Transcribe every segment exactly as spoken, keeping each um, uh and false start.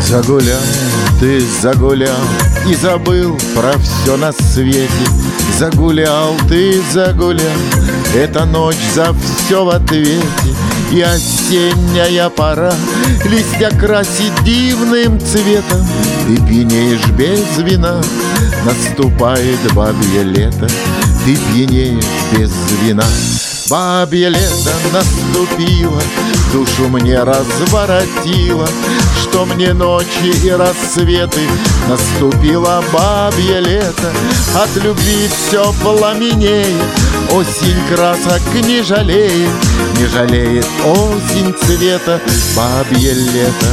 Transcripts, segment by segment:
Загулял, ты загулял и забыл про все на свете. Загулял, ты загулял, эта ночь за все в ответе. И осенняя пора листья красит дивным цветом. Ты пьянеешь без вина, наступает бабье лето. Ты пьянеешь без вина. Бабье лето наступило, душу мне разворотило, что мне ночи и рассветы. Наступило бабье лето, от любви все пламенеет. Осень красок не жалеет, не жалеет осень цвета. Бабье лето.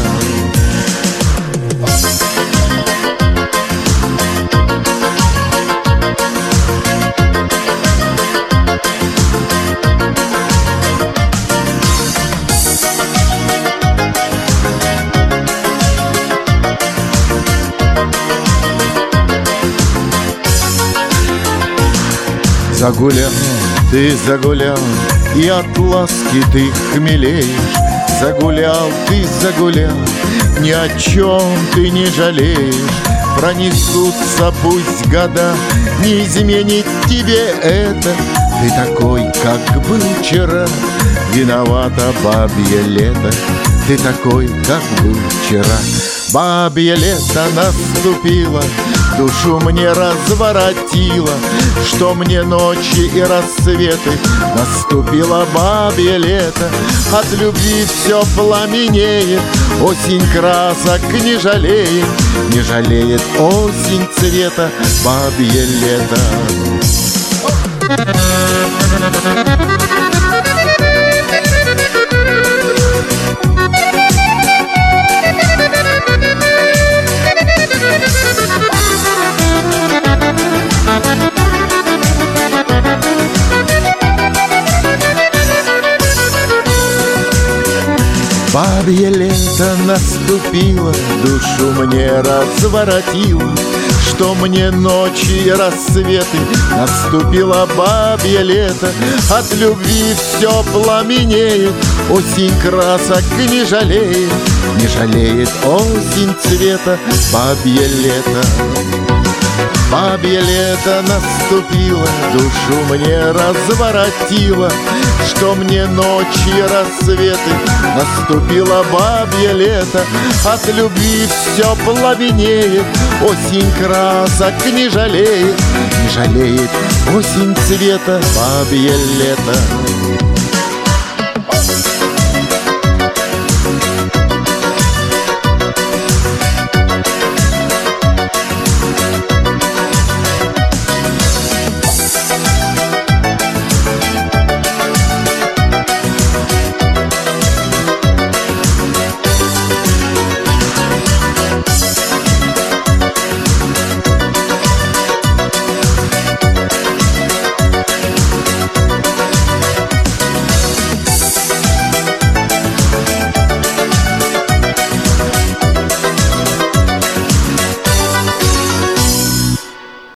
Загулял, ты загулял, и от ласки ты хмелеешь. Загулял, ты загулял, ни о чем ты не жалеешь. Пронесутся пусть года, не изменит тебе это. Ты такой, как был вчера, виновата бабье лето. Ты такой, как был вчера. Бабье лето наступило, душу мне разворотило, что мне ночи и рассветы. Наступило бабье лето, от любви все пламенеет. Осень красок не жалеет, не жалеет осень цвета. Бабье лето. Бабье лето наступило, душу мне разворотило, что мне ночи и рассветы. Наступило бабье лето, от любви все пламенеет. Осень красок не жалеет, не жалеет осень цвета. Бабье лето. Бабье лето наступило, душу мне разворотило, что мне ночи и рассветы. Наступило бабье лето, от любви все пламенеет. Осень красок не жалеет, не жалеет осень цвета. Бабье лето.